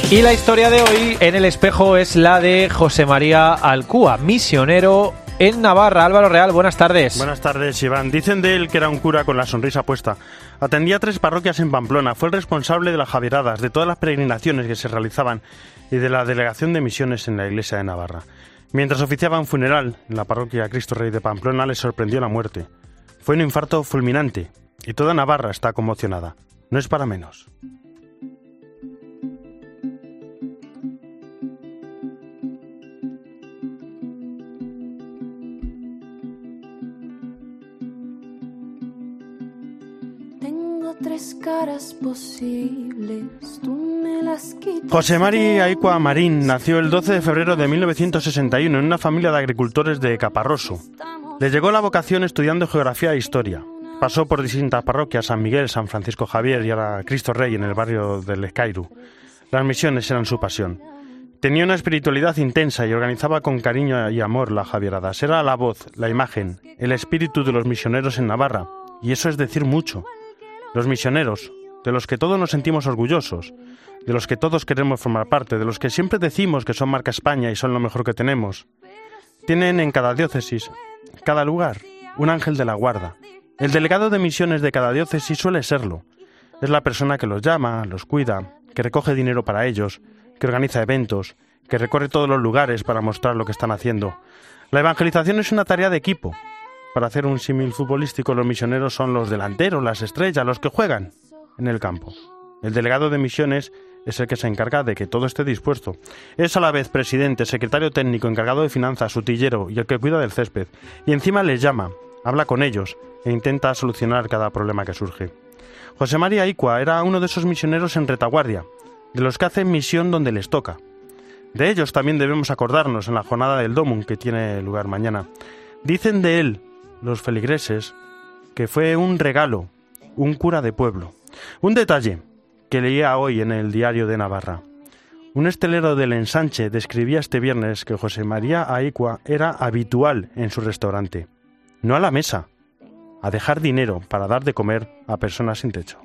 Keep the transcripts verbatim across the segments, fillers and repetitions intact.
Y la historia de hoy en El Espejo es la de José María Alcúa, misionero en Navarra. Álvaro Real, buenas tardes. Buenas tardes, Iván. Dicen de él que era un cura con la sonrisa puesta. Atendía tres parroquias en Pamplona, fue el responsable de las javieradas, de todas las peregrinaciones que se realizaban y de la delegación de misiones en la iglesia de Navarra. Mientras oficiaba un funeral en la parroquia Cristo Rey de Pamplona, le sorprendió la muerte. Fue un infarto fulminante y toda Navarra está conmocionada. No es para menos. Tres caras posibles, tú me las quitas. José María Aicua Marín nació el doce de febrero de mil novecientos sesenta y uno en una familia de agricultores de Caparroso. Le llegó la vocación estudiando geografía e historia. Pasó por distintas parroquias, San Miguel, San Francisco Javier y ahora Cristo Rey en el barrio del Escairu. Las misiones eran su pasión. Tenía una espiritualidad intensa y organizaba con cariño y amor las javieradas. Era la voz, la imagen, el espíritu de los misioneros en Navarra. Y eso es decir mucho. Los misioneros, de los que todos nos sentimos orgullosos, de los que todos queremos formar parte, de los que siempre decimos que son marca España y son lo mejor que tenemos, tienen en cada diócesis, cada lugar, un ángel de la guarda. El delegado de misiones de cada diócesis suele serlo. Es la persona que los llama, los cuida, que recoge dinero para ellos, que organiza eventos, que recorre todos los lugares para mostrar lo que están haciendo. La evangelización es una tarea de equipo. Para hacer un símil futbolístico, los misioneros son los delanteros, las estrellas, los que juegan en el campo. El delegado de misiones es el que se encarga de que todo esté dispuesto. Es a la vez presidente, secretario técnico, encargado de finanzas, utillero y el que cuida del césped. Y encima les llama, habla con ellos e intenta solucionar cada problema que surge. José María Aicua era uno de esos misioneros en retaguardia, de los que hacen misión donde les toca. De ellos también debemos acordarnos en la jornada del Domum que tiene lugar mañana. Dicen de él los feligreses que fue un regalo, un cura de pueblo. Un detalle que leía hoy en el Diario de Navarra. Un estelero del Ensanche describía este viernes que José María Aicua era habitual en su restaurante. No a la mesa, a dejar dinero para dar de comer a personas sin techo.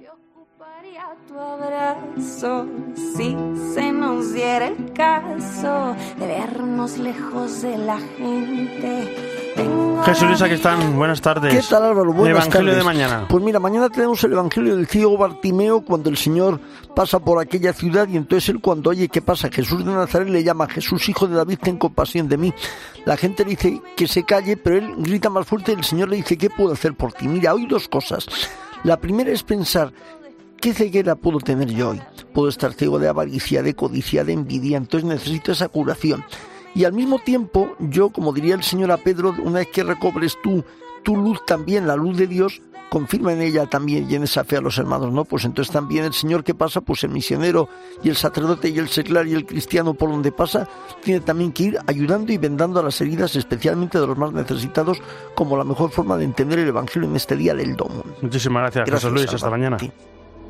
Si se nos diera el caso de vernos lejos de la gente. Jesús Luis, aquí están. Buenas tardes. ¿Qué tal, Álvaro? Buenas el Evangelio tardes. de mañana. Pues mira, mañana tenemos el Evangelio del ciego Bartimeo cuando el Señor pasa por aquella ciudad y entonces él cuando oye qué pasa, Jesús de Nazaret le llama: Jesús, hijo de David, ten compasión de mí. La gente le dice que se calle, pero él grita más fuerte y el Señor le dice: ¿qué puedo hacer por ti? Mira, hoy dos cosas. La primera es pensar: ¿qué ceguera puedo tener yo hoy? Puedo estar ciego de avaricia, de codicia, de envidia, entonces necesito esa curación. Y al mismo tiempo, yo, como diría el Señor a Pedro, una vez que recobres tú, tu luz también, la luz de Dios, confirma en ella también y en esa fe a los hermanos, ¿no? Pues entonces también el Señor, ¿qué pasa? Pues el misionero y el sacerdote y el seglar y el cristiano por donde pasa, tiene también que ir ayudando y vendando a las heridas, especialmente de los más necesitados, como la mejor forma de entender el Evangelio en este día del Domum. Muchísimas gracias, gracias Jesús Luis, Salva. Hasta mañana. Sí.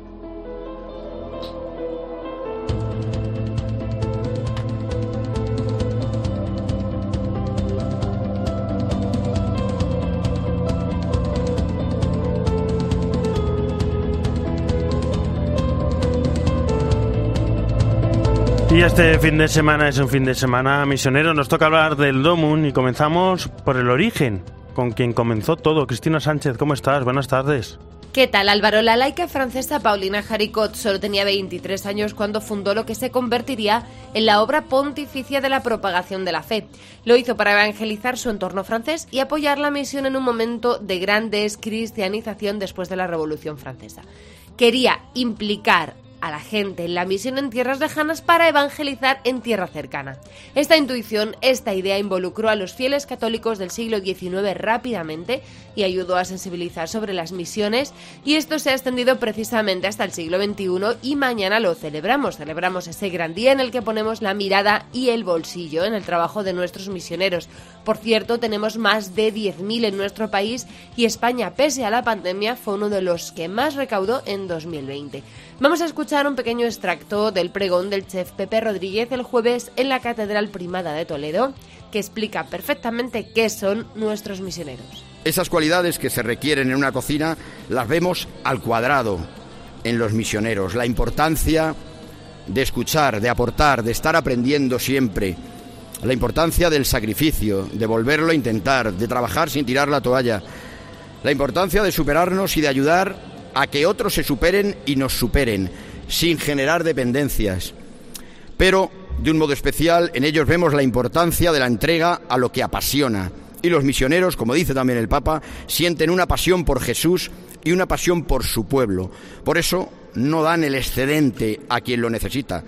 Y este fin de semana es un fin de semana misionero. Nos toca hablar del Domum y comenzamos por el origen, con quien comenzó todo. Cristina Sánchez, ¿cómo estás? Buenas tardes. ¿Qué tal, Álvaro? La laica francesa Paulina Jaricot solo tenía veintitrés años cuando fundó lo que se convertiría en la obra pontificia de la propagación de la fe. Lo hizo para evangelizar su entorno francés y apoyar la misión en un momento de gran descristianización después de la Revolución Francesa. Quería implicar a la gente en la misión en tierras lejanas para evangelizar en tierra cercana. Esta intuición, esta idea involucró a los fieles católicos del siglo diecinueve rápidamente y ayudó a sensibilizar sobre las misiones, y esto se ha extendido precisamente hasta el siglo veintiuno y mañana lo celebramos. Celebramos ese gran día en el que ponemos la mirada y el bolsillo en el trabajo de nuestros misioneros. Por cierto, tenemos más de diez mil en nuestro país y España, pese a la pandemia, fue uno de los que más recaudó en dos mil veinte. Vamos a escuchar un pequeño extracto del pregón del chef Pepe Rodríguez el jueves en la Catedral Primada de Toledo, que explica perfectamente qué son nuestros misioneros. Esas cualidades que se requieren en una cocina las vemos al cuadrado en los misioneros. La importancia de escuchar, de aportar, de estar aprendiendo siempre. La importancia del sacrificio, de volverlo a intentar, de trabajar sin tirar la toalla. La importancia de superarnos y de ayudar a que otros se superen y nos superen, sin generar dependencias. Pero, de un modo especial, en ellos vemos la importancia de la entrega a lo que apasiona. Y los misioneros, como dice también el Papa, sienten una pasión por Jesús y una pasión por su pueblo. Por eso no dan el excedente a quien lo necesita.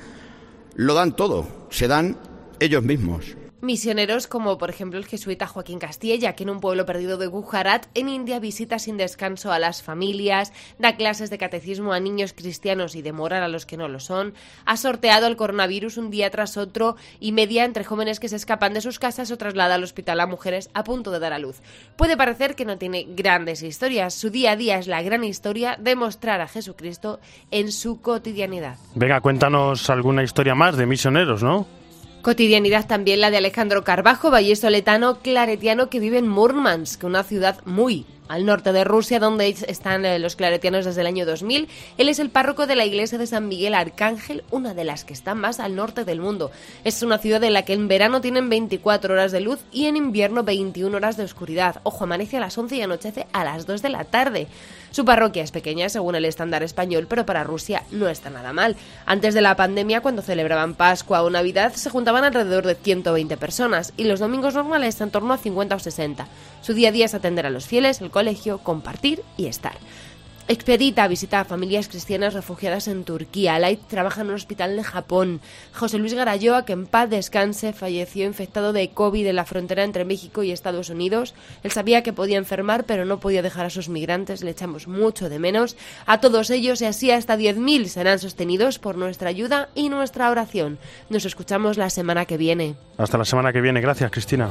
Lo dan todo, se dan ellos mismos. Misioneros como, por ejemplo, el jesuita Joaquín Castilla, que en un pueblo perdido de Gujarat, en India, visita sin descanso a las familias, da clases de catecismo a niños cristianos y de moral a los que no lo son, ha sorteado el coronavirus un día tras otro y media entre jóvenes que se escapan de sus casas o traslada al hospital a mujeres a punto de dar a luz. Puede parecer que no tiene grandes historias, su día a día es la gran historia de mostrar a Jesucristo en su cotidianidad. Venga, cuéntanos alguna historia más de misioneros, ¿no? Cotidianidad también la de Alejandro Carbajo, vallisoletano claretiano que vive en Murmansk, una ciudad muy al norte de Rusia, donde están los claretianos desde el año dos mil. Él es el párroco de la iglesia de San Miguel Arcángel, una de las que están más al norte del mundo. Es una ciudad en la que en verano tienen veinticuatro horas de luz y en invierno veintiuna horas de oscuridad. Ojo, amanece a las once y anochece a las dos de la tarde. Su parroquia es pequeña según el estándar español, pero para Rusia no está nada mal. Antes de la pandemia, cuando celebraban Pascua o Navidad, se juntaban alrededor de ciento veinte personas y los domingos normales en torno a cincuenta o sesenta. Su día a día es atender a los fieles, el colegio, compartir y estar. Expedita visita a familias cristianas refugiadas en Turquía. Light trabaja en un hospital de Japón. José Luis Garayoa, que en paz descanse, falleció infectado de COVID en la frontera entre México y Estados Unidos. Él sabía que podía enfermar, pero no podía dejar a sus migrantes. Le echamos mucho de menos. A todos ellos y así hasta diez mil serán sostenidos por nuestra ayuda y nuestra oración. Nos escuchamos la semana que viene. Hasta la semana que viene. Gracias, Cristina.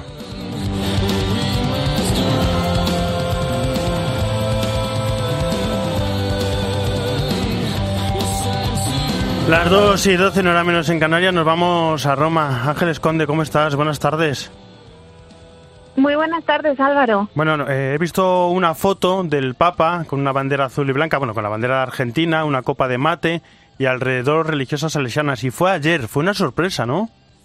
Las dos y doce, no hora menos en Canarias, nos vamos a Roma. Ángeles Conde, ¿cómo estás? Buenas tardes. Muy buenas tardes, Álvaro. Bueno, eh, he visto una foto del Papa con una bandera azul y blanca, bueno, con la bandera de Argentina, una copa de mate y alrededor religiosas salesianas. Y fue ayer, fue una sorpresa, ¿no?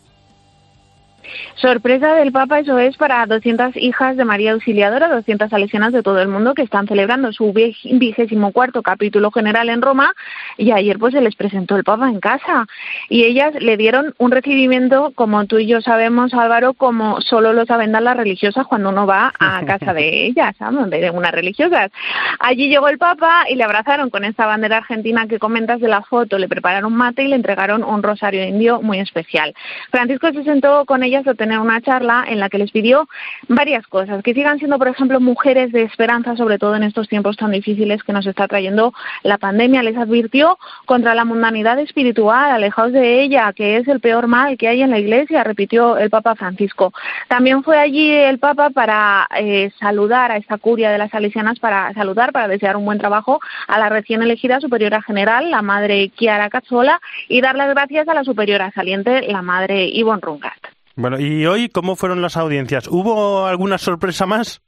Sorpresa del Papa, eso es, para doscientas hijas de María Auxiliadora, doscientas salesianas de todo el mundo que están celebrando su vigésimo cuarto capítulo general en Roma, y ayer pues se les presentó el Papa en casa y ellas le dieron un recibimiento, como tú y yo sabemos, Álvaro, como solo lo saben dar las religiosas cuando uno va a casa de ellas, ¿sabes? De unas religiosas. Allí llegó el Papa y le abrazaron con esta bandera argentina que comentas de la foto, le prepararon mate y le entregaron un rosario indio muy especial. Francisco se sentó con ellas a tener una charla en la que les pidió varias cosas, que sigan siendo, por ejemplo, mujeres de esperanza, sobre todo en estos tiempos tan difíciles que nos está trayendo la pandemia. Les advirtió contra la mundanidad espiritual, alejaos de ella, que es el peor mal que hay en la Iglesia, repitió el Papa Francisco. También fue allí el Papa para eh, saludar a esta curia de las salesianas, para saludar, para desear un buen trabajo a la recién elegida superiora general, la madre Chiara Cazzola, y dar las gracias a la superiora saliente, la madre Ivonne Rungat. Bueno, ¿y hoy cómo fueron las audiencias? ¿Hubo alguna sorpresa más?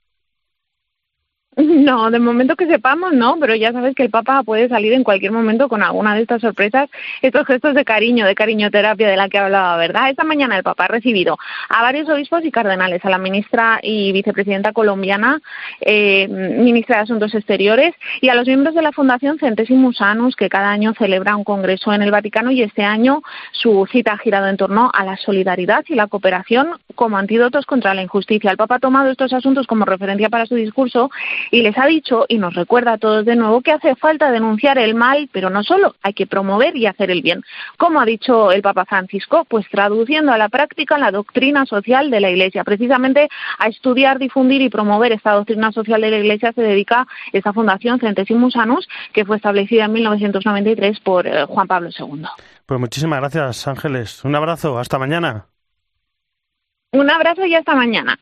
No, de momento que sepamos, no, pero ya sabes que el Papa puede salir en cualquier momento con alguna de estas sorpresas, estos gestos de cariño, de cariñoterapia de la que hablaba, ¿verdad? Esta mañana el Papa ha recibido a varios obispos y cardenales, a la ministra y vicepresidenta colombiana, eh, ministra de Asuntos Exteriores, y a los miembros de la Fundación Centesimus Annus, que cada año celebra un congreso en el Vaticano, y este año su cita ha girado en torno a la solidaridad y la cooperación como antídotos contra la injusticia. El Papa ha tomado estos asuntos como referencia para su discurso y les ha dicho, y nos recuerda a todos de nuevo, que hace falta denunciar el mal, pero no solo, hay que promover y hacer el bien. ¿Cómo ha dicho el Papa Francisco? Pues traduciendo a la práctica la doctrina social de la Iglesia. Precisamente a estudiar, difundir y promover esta doctrina social de la Iglesia se dedica esta Fundación Centesimus Annus, que fue establecida en mil novecientos noventa y tres por eh, Juan Pablo segundo. Pues muchísimas gracias, Ángeles. Un abrazo, hasta mañana. Un abrazo y hasta mañana.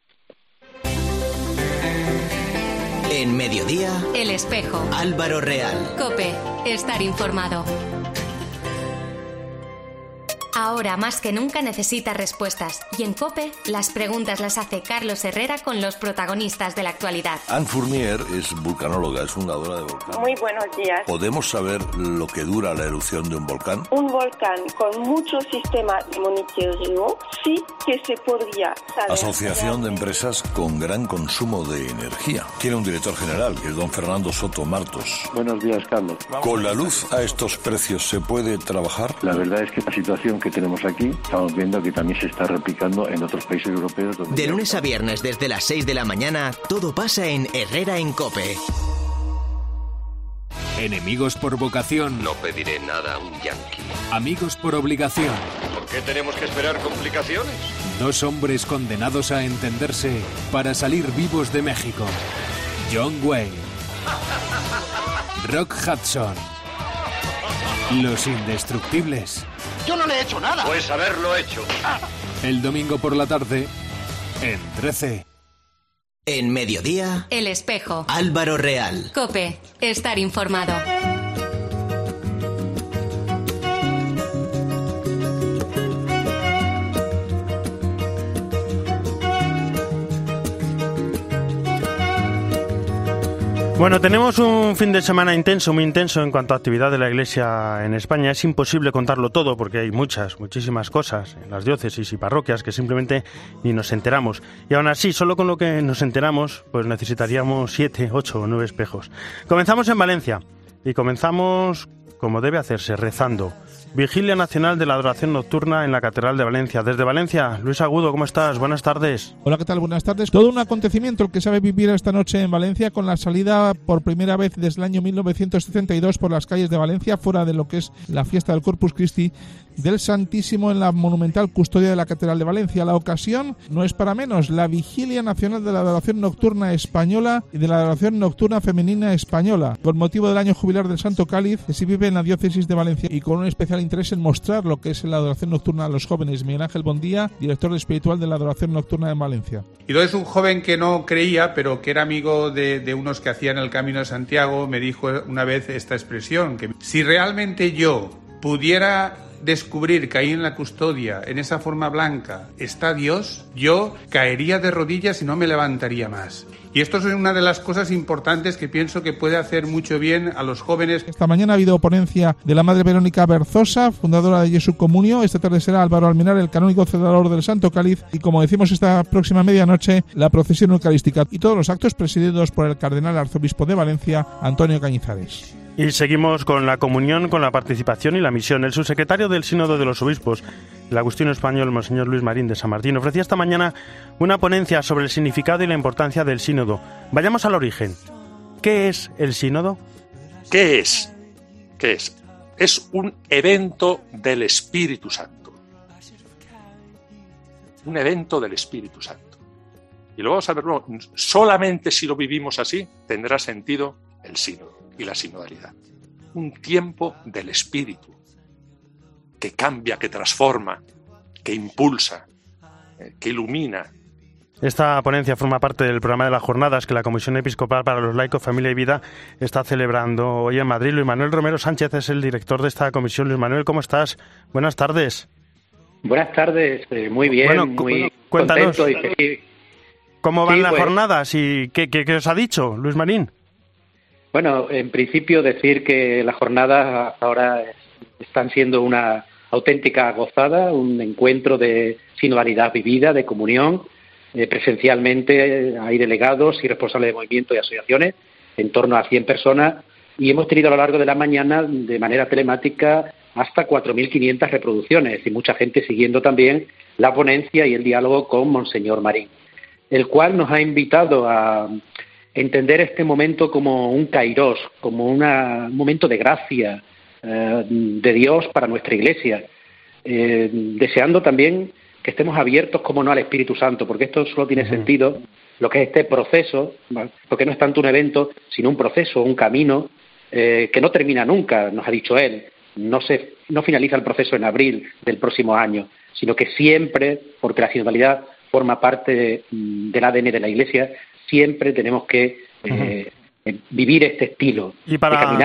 En Mediodía, El Espejo. Álvaro Real. COPE. Estar informado. ahora más que nunca necesita respuestas. Y en COPE, las preguntas las hace Carlos Herrera con los protagonistas de la actualidad. Anne Fournier es vulcanóloga, es fundadora de Volcán. Muy buenos días. ¿Podemos saber lo que dura la erupción de un volcán? Un volcán con mucho sistema de monitoreo sí que se podría saber. Asociación de empresas con gran consumo de energía. Tiene un director general, que es don Fernando Soto Martos. Buenos días, Carlos. ¿Con la luz a estos precios se puede trabajar? La verdad es que la situación que tenemos aquí, estamos viendo que también se está replicando en otros países europeos. Donde de lunes a viernes desde las seis de la mañana, todo pasa en Herrera en COPE. Enemigos por vocación. No pediré nada a un yanqui. Amigos por obligación. ¿Por qué tenemos que esperar complicaciones? Dos hombres condenados a entenderse para salir vivos de México. John Wayne. Rock Hudson. Los indestructibles. Yo no le he hecho nada. Pues haberlo hecho. El domingo por la tarde, en trece. En Mediodía, El Espejo. Álvaro Real. COPE, estar informado. Bueno, tenemos un fin de semana intenso, muy intenso en cuanto a actividad de la Iglesia en España. Es imposible contarlo todo porque hay muchas, muchísimas cosas en las diócesis y parroquias que simplemente ni nos enteramos. Y aún así, solo con lo que nos enteramos, pues necesitaríamos siete, ocho o nueve espejos. Comenzamos en Valencia y comenzamos como debe hacerse, rezando. Vigilia Nacional de la Adoración Nocturna en la Catedral de Valencia. Desde Valencia, Luis Agudo, ¿cómo estás? Buenas tardes. Hola, ¿qué tal? Buenas tardes. Todo un acontecimiento el que sabe vivir esta noche en Valencia, con la salida por primera vez desde el año mil novecientos setenta y dos por las calles de Valencia, fuera de lo que es la fiesta del Corpus Christi, del Santísimo en la monumental custodia de la Catedral de Valencia. La ocasión no es para menos, la Vigilia Nacional de la Adoración Nocturna Española y de la Adoración Nocturna Femenina Española, con motivo del año jubilar del Santo Cáliz, que se vive en la diócesis de Valencia, y con un especial interés en mostrar lo que es la adoración nocturna a los jóvenes. Miguel Ángel Bondía, director espiritual de la Adoración Nocturna en Valencia. Y entonces un joven que no creía, pero que era amigo de, de unos que hacían el Camino de Santiago, me dijo una vez esta expresión, que si realmente yo pudiera descubrir que ahí en la custodia, en esa forma blanca, está Dios, yo caería de rodillas y no me levantaría más. Y esto es una de las cosas importantes que pienso que puede hacer mucho bien a los jóvenes. Esta mañana ha habido ponencia de la Madre Verónica Berzosa, fundadora de Jesús Comunio. Esta tarde será Álvaro Alminar, el canónigo celador del Santo Cáliz. Y como decimos, esta próxima medianoche, la procesión eucarística. Y todos los actos presididos por el cardenal arzobispo de Valencia, Antonio Cañizares. Y seguimos con la comunión, con la participación y la misión. El subsecretario del Sínodo de los Obispos, el agustino español, Monseñor Luis Marín de San Martín, ofrecía esta mañana una ponencia sobre el significado y la importancia del sínodo. Vayamos al origen. ¿Qué es el sínodo? ¿Qué es? ¿Qué es? Es un evento del Espíritu Santo. Un evento del Espíritu Santo. Y lo vamos a ver luego. Solamente si lo vivimos así tendrá sentido el sínodo y la sinodalidad. Un tiempo del Espíritu que cambia, que transforma, que impulsa, que ilumina. Esta ponencia forma parte del programa de las jornadas que la Comisión Episcopal para los Laicos, Familia y Vida está celebrando hoy en Madrid. Luis Manuel Romero Sánchez es el director de esta comisión. Luis Manuel, ¿cómo estás? Buenas tardes. Buenas tardes, eh, muy bien, bueno, muy cuéntanos, contento y feliz. ¿Cómo van sí, las pues, jornadas y qué, qué, qué os ha dicho Luis Marín? Bueno, en principio decir que las jornadas ahora están siendo una auténtica gozada, un encuentro de sinodalidad vivida, de comunión. Eh, presencialmente hay delegados y responsables de movimientos y asociaciones, en torno a cien personas, y hemos tenido a lo largo de la mañana, de manera telemática, hasta cuatro mil quinientas reproducciones, y mucha gente siguiendo también la ponencia y el diálogo con Monseñor Marín, el cual nos ha invitado a entender este momento como un kairos, como una, un momento de gracia eh, de Dios para nuestra Iglesia, eh, deseando también que estemos abiertos, como no, al Espíritu Santo, porque esto solo tiene uh-huh. sentido, lo que es este proceso, ¿vale? Porque no es tanto un evento, sino un proceso, un camino eh, que no termina nunca, nos ha dicho él, no, se, no finaliza el proceso en abril del próximo año, sino que siempre, porque la sinodalidad forma parte del A D N de la Iglesia, siempre tenemos que eh, uh-huh. vivir este estilo y para, de caminar juntos.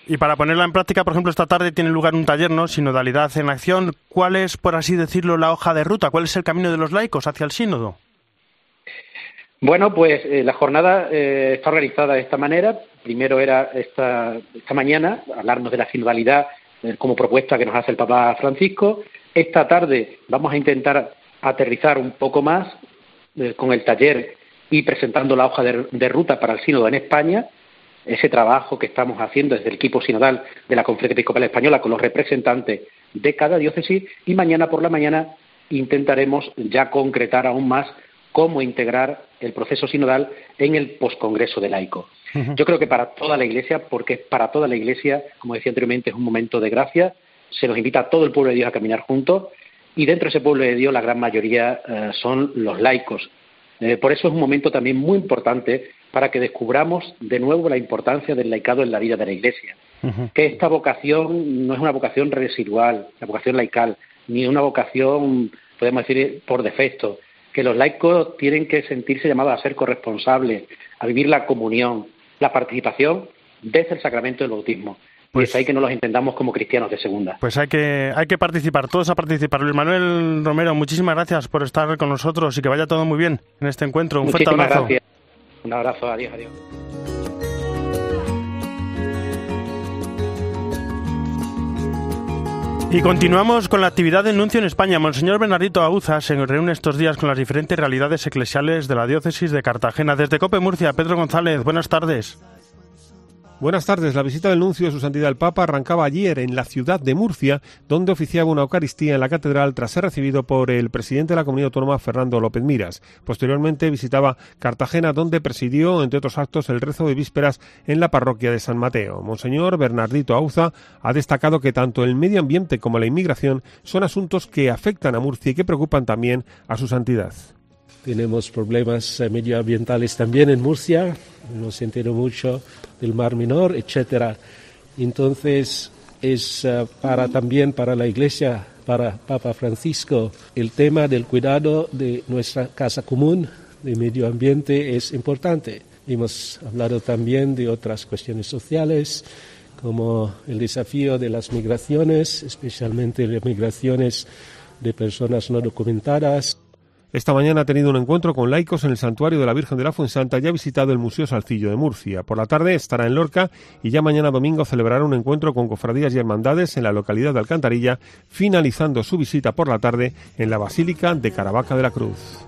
Y para ponerla en práctica, por ejemplo, esta tarde tiene lugar un taller, ¿no? Sinodalidad en acción. ¿Cuál es, por así decirlo, la hoja de ruta? ¿Cuál es el camino de los laicos hacia el sínodo? Bueno, pues eh, la jornada eh, está organizada de esta manera. Primero era esta, esta mañana, hablarnos de la sinodalidad eh, como propuesta que nos hace el Papa Francisco. Esta tarde vamos a intentar aterrizar un poco más eh, con el taller y presentando la hoja de, de ruta para el sínodo en España, ese trabajo que estamos haciendo desde el equipo sinodal de la Conferencia Episcopal Española con los representantes de cada diócesis, y mañana por la mañana intentaremos ya concretar aún más cómo integrar el proceso sinodal en el poscongreso de laicos. Uh-huh. Yo creo que para toda la Iglesia, porque para toda la Iglesia, como decía anteriormente, es un momento de gracia, se nos invita a todo el pueblo de Dios a caminar juntos, y dentro de ese pueblo de Dios la gran mayoría eh, son los laicos. Eh, por eso es un momento también muy importante para que descubramos de nuevo la importancia del laicado en la vida de la Iglesia. Uh-huh. Que esta vocación no es una vocación residual, la vocación laical, ni una vocación, podemos decir, por defecto. Que los laicos tienen que sentirse llamados a ser corresponsables, a vivir la comunión, la participación desde el sacramento del bautismo. Pues, y es ahí que no los entendamos como cristianos de segunda. Pues hay que hay que participar, todos a participar. Luis Manuel Romero, muchísimas gracias por estar con nosotros y que vaya todo muy bien en este encuentro. Un muchísimas fuerte abrazo. Gracias. Un abrazo, adiós, adiós. Y continuamos con la actividad del nuncio en España. Monseñor Bernardito Auza se reúne estos días con las diferentes realidades eclesiales de la diócesis de Cartagena. Desde COPE Murcia, Pedro González, buenas tardes. Buenas tardes. La visita del nuncio de Su Santidad el Papa arrancaba ayer en la ciudad de Murcia, donde oficiaba una Eucaristía en la catedral tras ser recibido por el presidente de la Comunidad Autónoma, Fernando López Miras. Posteriormente visitaba Cartagena, donde presidió, entre otros actos, el rezo de vísperas en la parroquia de San Mateo. Monseñor Bernardito Auza ha destacado que tanto el medio ambiente como la inmigración son asuntos que afectan a Murcia y que preocupan también a Su Santidad. Tenemos problemas eh, medioambientales también en Murcia, nos entero mucho del Mar Menor, etcétera. Entonces, es uh, para también para la Iglesia, para Papa Francisco, el tema del cuidado de nuestra casa común, de medio ambiente, es importante. Hemos hablado también de otras cuestiones sociales, como el desafío de las migraciones, especialmente las migraciones de personas no documentadas. Esta mañana ha tenido un encuentro con laicos en el Santuario de la Virgen de la Fuensanta y ha visitado el Museo Salcillo de Murcia. Por la tarde estará en Lorca y ya mañana domingo celebrará un encuentro con cofradías y hermandades en la localidad de Alcantarilla, finalizando su visita por la tarde en la Basílica de Caravaca de la Cruz.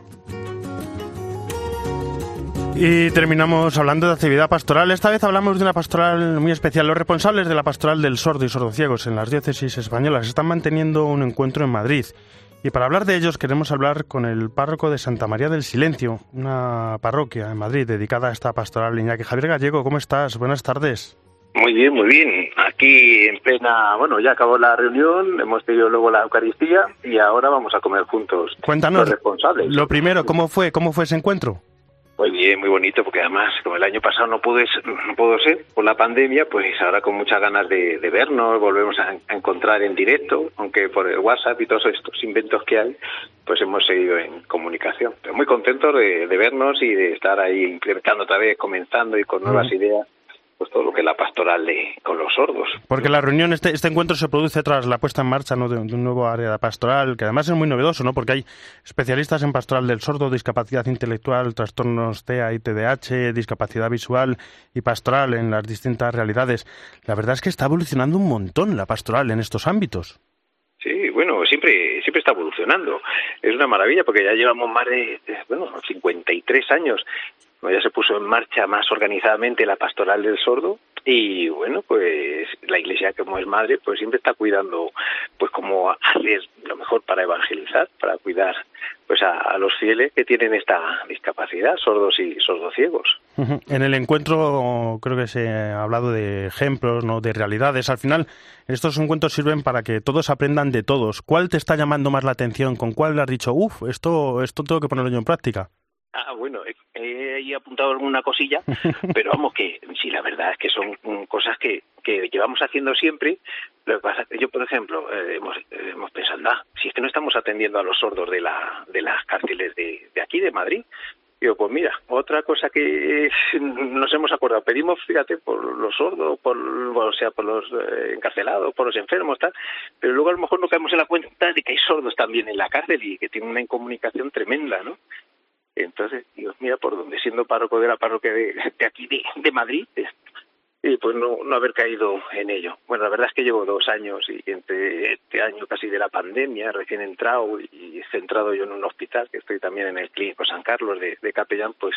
Y terminamos hablando de actividad pastoral. Esta vez hablamos de una pastoral muy especial. Los responsables de la pastoral del sordo y sordociegos en las diócesis españolas están manteniendo un encuentro en Madrid. Y para hablar de ellos queremos hablar con el párroco de Santa María del Silencio, una parroquia en Madrid dedicada a esta pastoral. Iñaki Javier Gallego, ¿cómo estás? Buenas tardes. Muy bien, muy bien. Aquí en plena, bueno, ya acabó la reunión, hemos tenido luego la Eucaristía y ahora vamos a comer juntos. Cuéntanos, los responsables. Lo primero, ¿cómo fue, cómo fue ese encuentro? Muy bien, muy bonito, porque además, como el año pasado no pude, no pudo ser por la pandemia, pues ahora con muchas ganas de, de vernos, volvemos a, a encontrar en directo, aunque por el WhatsApp y todos estos inventos que hay, pues hemos seguido en comunicación. Pero muy contentos de, de vernos y de estar ahí implementando otra vez, comenzando y con nuevas uh-huh. ideas, pues todo lo que es la pastoral de, con los sordos. Porque la reunión, este, este encuentro se produce tras la puesta en marcha, ¿no?, de, de un nuevo área pastoral, que además es muy novedoso, ¿no?, porque hay especialistas en pastoral del sordo, discapacidad intelectual, trastornos T E A y T D A H, discapacidad visual y pastoral en las distintas realidades. La verdad es que está evolucionando un montón la pastoral en estos ámbitos. Sí, bueno, siempre siempre está evolucionando. Es una maravilla porque ya llevamos más de, bueno, cincuenta y tres años. Ya se puso en marcha más organizadamente la pastoral del sordo y, bueno, pues la Iglesia, como es madre, pues siempre está cuidando, pues cómo hacer lo mejor para evangelizar, para cuidar pues a, a los fieles que tienen esta discapacidad, sordos y sordociegos. Uh-huh. En el encuentro creo que se ha hablado de ejemplos, ¿no?, de realidades. Al final, estos encuentros sirven para que todos aprendan de todos. ¿Cuál te está llamando más la atención? ¿Con cuál has dicho, uff, esto, esto tengo que ponerlo yo en práctica? Ah, bueno, he, he apuntado alguna cosilla, pero vamos que sí, la verdad es que son um, cosas que, que llevamos haciendo siempre. Lo que pasa, yo, por ejemplo, eh, hemos, eh, hemos pensado, ah, si es que no estamos atendiendo a los sordos de la de las cárceles de, de aquí, de Madrid, Digo, pues mira, otra cosa que nos hemos acordado, pedimos, fíjate, por los sordos, por, o sea, por los eh, encarcelados, por los enfermos, tal, pero luego a lo mejor no caemos en la cuenta de que hay sordos también en la cárcel y que tienen una incomunicación tremenda, ¿no? Entonces, digo, mira, por donde siendo párroco de la parroquia de, de aquí, de, de Madrid, y pues no, no haber caído en ello. Bueno, la verdad es que llevo dos años y entre este año casi de la pandemia, recién entrado y centrado yo en un hospital, que estoy también en el Clínico San Carlos de, de capellán, pues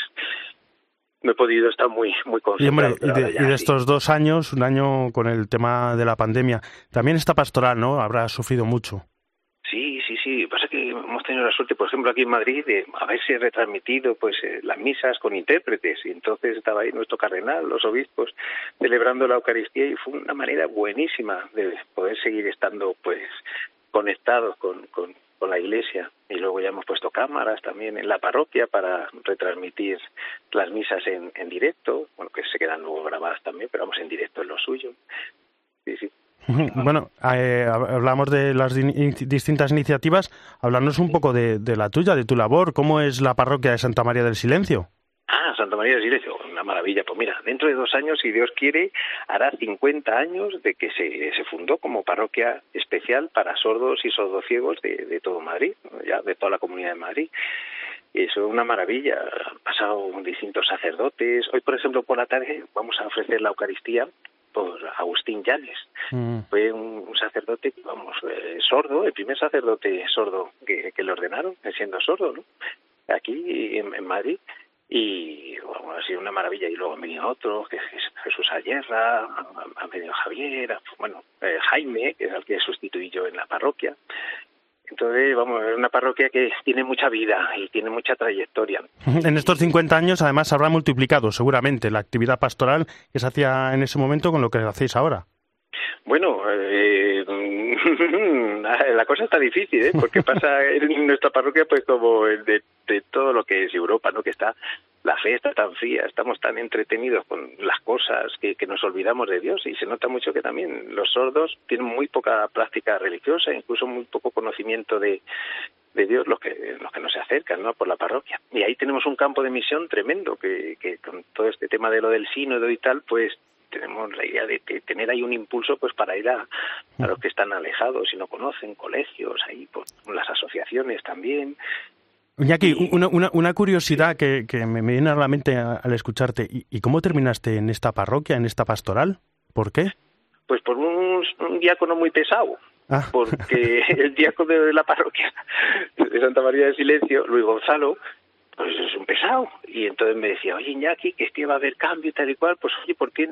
no he podido estar muy muy concentrado. Y, hombre, y, de, y de estos dos años, un año con el tema de la pandemia, también esta pastoral, ¿no? Habrá sufrido mucho. Sí, sí, sí. Pasa que hemos tenido la suerte, por ejemplo, aquí en Madrid, de haberse retransmitido pues eh, las misas con intérpretes. Y entonces estaba ahí nuestro cardenal, los obispos, celebrando la Eucaristía y fue una manera buenísima de poder seguir estando pues conectados con, con, con la Iglesia. Y luego ya hemos puesto cámaras también en la parroquia para retransmitir las misas en, en directo. Bueno, que se quedan luego grabadas también, pero vamos en directo en lo suyo. Sí, sí. Bueno, eh, hablamos de las di- distintas iniciativas. Hablarnos un poco de, de la tuya, de tu labor. ¿Cómo es la parroquia de Santa María del Silencio? Ah, Santa María del Silencio, una maravilla. Pues mira, dentro de dos años, si Dios quiere, hará cincuenta años de que se, se fundó como parroquia especial para sordos y sordociegos de, de todo Madrid, ya de toda la Comunidad de Madrid. Y eso es una maravilla. Han pasado distintos sacerdotes. Hoy, por ejemplo, por la tarde vamos a ofrecer la Eucaristía por Agustín Llanes. Mm. Fue un, un sacerdote, vamos, eh, sordo, el primer sacerdote sordo que, que le ordenaron, siendo sordo, ¿no? Aquí en, en Madrid. Y bueno, ha sido una maravilla. Y luego han venido otros, que es Jesús Ayerra, ha venido Javier, bueno, eh, Jaime, que es el que sustituí yo en la parroquia. Entonces, vamos, es una parroquia que tiene mucha vida y tiene mucha trayectoria. En estos cincuenta años, además, habrá multiplicado seguramente la actividad pastoral que se hacía en ese momento con lo que hacéis ahora. Bueno, eh, la cosa está difícil, ¿eh? Porque pasa en nuestra parroquia, pues como de, de todo lo que es Europa, ¿no? Que está la fe está tan fría, estamos tan entretenidos con las cosas que, que nos olvidamos de Dios, y se nota mucho que también los sordos tienen muy poca práctica religiosa, incluso muy poco conocimiento de, de Dios los que los que no se acercan, ¿no? Por la parroquia. Y ahí tenemos un campo de misión tremendo, que, que con todo este tema de lo del sínodo y tal, pues tenemos la idea de, de tener ahí un impulso pues para ir a, a los que están alejados y no conocen, colegios, ahí pues, las asociaciones también. Iñaki, una, una, una curiosidad que, que me viene a la mente al escucharte. ¿Y, y cómo terminaste en esta parroquia, en esta pastoral? ¿Por qué? Pues por un, un diácono muy pesado. Ah. Porque el diácono de la parroquia de Santa María del Silencio, Luis Gonzalo, pues es un pesado. Y entonces me decía, oye, Iñaki, que es que va a haber cambio y tal y cual, pues oye, ¿por qué?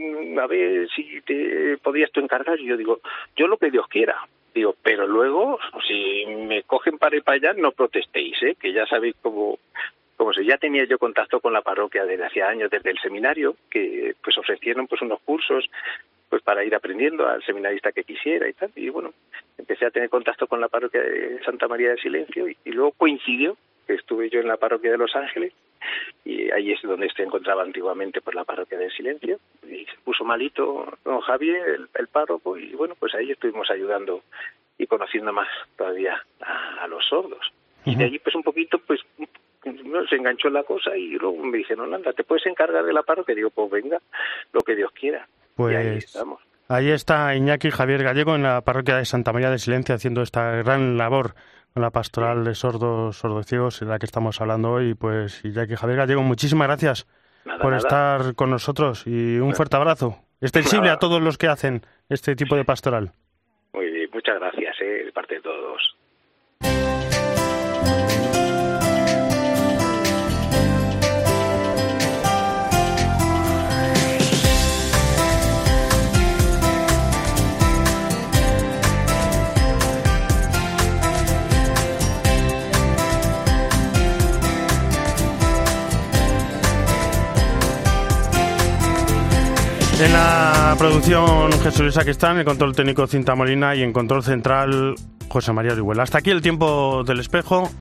A ver si te podías tú encargar. Y yo digo, yo lo que Dios quiera. Digo, pero luego, si me cogen para ir para allá, no protestéis, ¿eh? Que ya sabéis cómo, cómo se. Ya tenía yo contacto con la parroquia desde hacía años, desde el seminario, que pues ofrecieron pues unos cursos pues para ir aprendiendo al seminarista que quisiera y tal. Y bueno, empecé a tener contacto con la parroquia de Santa María del Silencio y, y luego coincidió que estuve yo en la parroquia de Los Ángeles, y ahí es donde se encontraba antiguamente por la parroquia del Silencio, y se puso malito don Javier, el, el párroco, y bueno, pues ahí estuvimos ayudando y conociendo más todavía a, a los sordos. Uh-huh. Y de allí pues un poquito, pues no, se enganchó la cosa, y luego me dijeron, anda, ¿te puedes encargar de la parroquia? Y digo, pues venga, lo que Dios quiera. Pues y ahí estamos. Ahí está Iñaki Javier Gallego en la parroquia de Santa María del Silencio haciendo esta gran labor con la pastoral de sordos, sordociegos, de la que estamos hablando hoy. Pues Iñaki Javier Gallego, muchísimas gracias nada, por nada. estar con nosotros y un fuerte abrazo, extensible nada. a todos los que hacen este tipo de pastoral. Muy bien, muchas gracias, eh, de parte de todos. En la producción Jesús Luis Sacristán, en el control técnico Cinta Molina y en control central José María Orihuela. Hasta aquí el tiempo del espejo.